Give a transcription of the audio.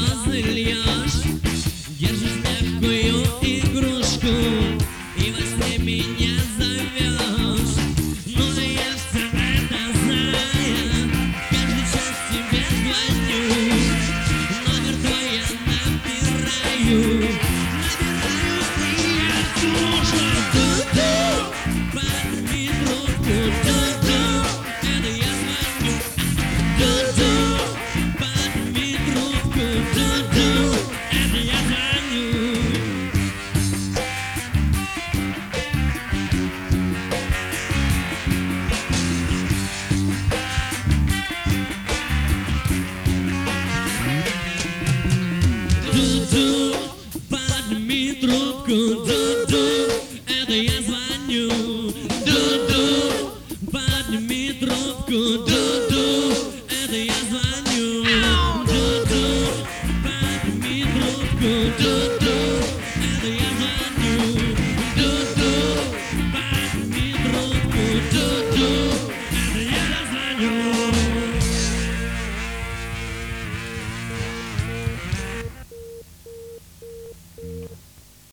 слезы льешь, держишь мягкую игрушку и во сне меня зовешь. Но я все это знаю, каждый час тебе звоню, номер твой я набираю, и я слушаю. Ду-ду, подними трубку, ду-ду, это я звоню. Ду-ду, подними трубку, ду-ду, это я звоню. Ду-ду, подними трубку, ду-ду, это я звоню. Ду-ду, подними трубку, ду-ду, это я звоню.